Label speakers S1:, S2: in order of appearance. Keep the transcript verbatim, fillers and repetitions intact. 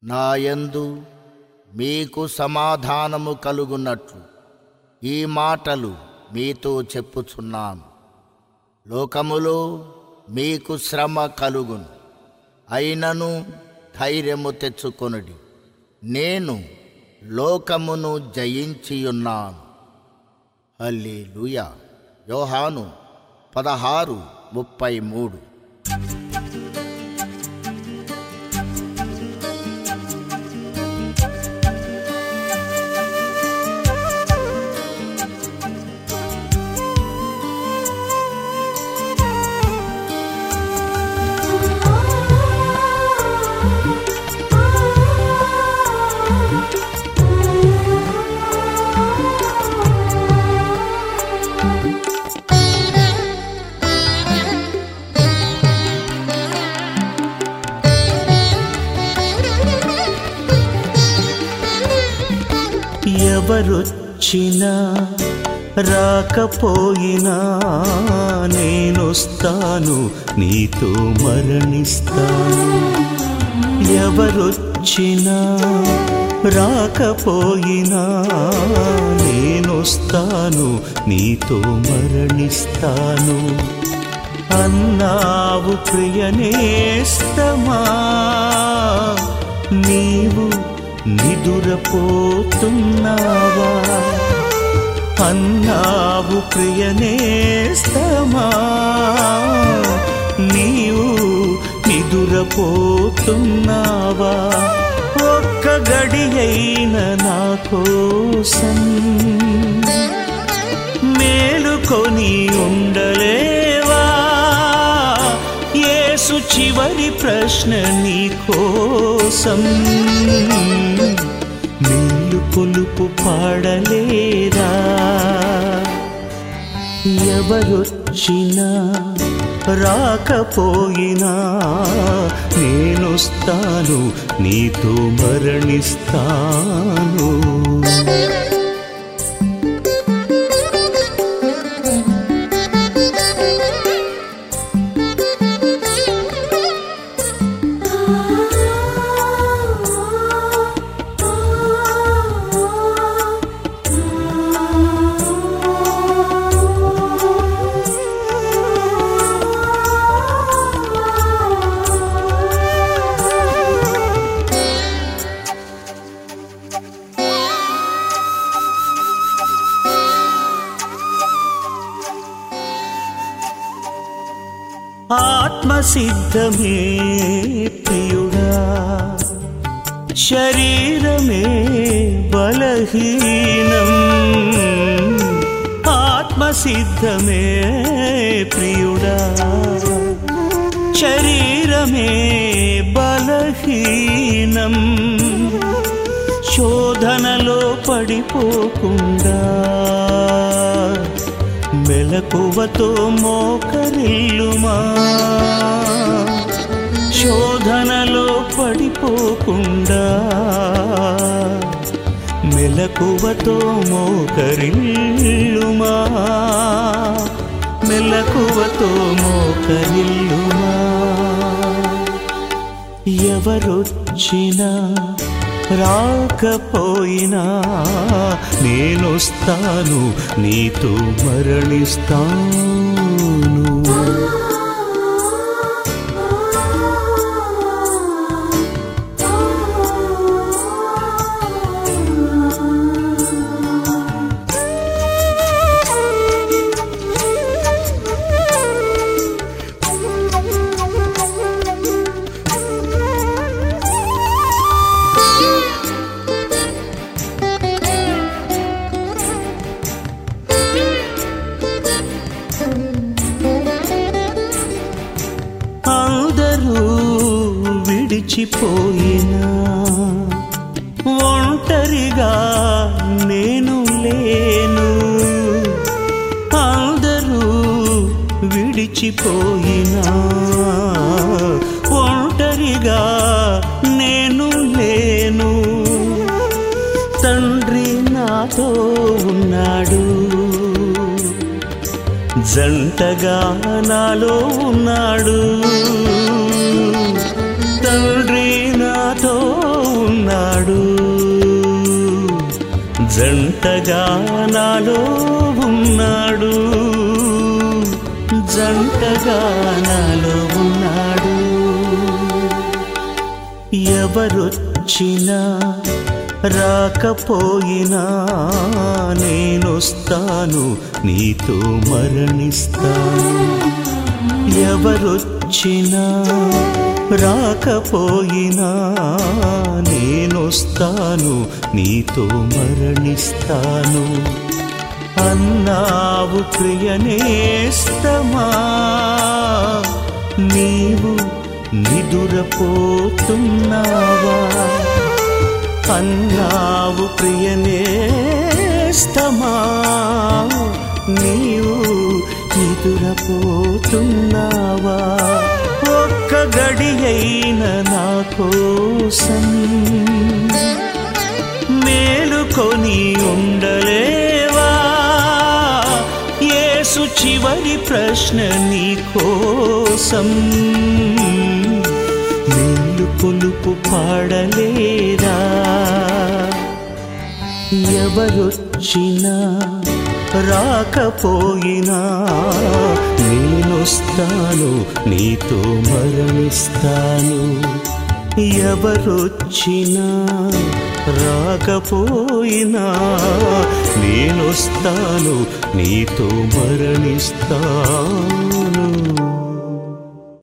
S1: నాయందు మీకు సమాధానము కలుగునట్లు ఈ మాటలు మీతో చెప్పుచున్నాను. లోకములో మీకు శ్రమ కలుగును, అయినను ధైర్యము తెచ్చుకొనుడి, నేను లోకమును జయించియున్నాను. హల్లెలూయా. యోహాను పదహారు ముప్పై మూడు.
S2: ఎవరొచ్చినా రాకపోయినా నేనొస్తాను, నీతో మరణిస్తాను. ఎవరొచ్చినా రాకపోయినా నేనొస్తాను, నీతో మరణిస్తాను. అన్నావు ప్రియనేస్తమా, నీవు నిదురపోతున్నావా? అన్నావు ప్రియనేస్తమా, నీవు నిదురపోతున్నావా? ఒక్క గడియైన నా కోసం మేలుకొని ఉండలేవా? యేసు చివరి ప్రశ్న నీ కోసం, నీళ్ళు కొలుపు పాడలేరా? ఎవరొచ్చినా రాకపోయినా నేనొస్తాను, నీతో మరణిస్తాను. ఆత్మసిద్ధమే ప్రియుడా, శరీరమే బలహీనం. ఆత్మసిద్ధమే ప్రియుడా, శరీరమే బలహీనం. శోధనలో పడిపోకుండా మెలకువతో మోకరిల్లుమా. శోధనలో పడిపోకుండా మెలకువతో మోకరిల్లుమా. మెలకువతో మోకరిల్లుమా. ఎవరొచ్చినా రాకపోయినా నేనొస్తాను, నీతో మరణిస్తాను. విడిచిపోయినా ఒంటరిగా నేను లేను. అందరూ విడిచిపోయినా ఒంటరిగా నేను లేను. తండ్రి నాతో ఉన్నాడు, జంటగా నాలో ఉన్నాడు. తండ్రి నాతో ఉన్నాడు, జంటగా నాలో ఉన్నాడు, జంటగా నాలో ఉన్నాడు. ఎవరొచ్చినా రాకపోయినా నేనొస్తాను, నీతో మరణిస్తాను. ఎవరొచ్చినా రాకపోయినా నేనొస్తాను, నీతో మరణిస్తాను. అన్నావు ప్రియనేస్తమా, నీవు నిదురపోతున్నావా? అన్నావు ప్రియనేస్తమా, నీవు నిదురపోతున్నావా? ఒక్క గడియైన నా కోసం మేలుకొని ఉండలేవా? యేసు చివరి ప్రశ్న నీ కోసం, మేలు కొలుపు పాడలేరా? ఎవరొచ్చినా రాకపోయినా నేనొస్తాను, నీతో మరణిస్తాను. ఎవరొచ్చినా రాకపోయినా నేనొస్తాను, నీతో మరణిస్తాను.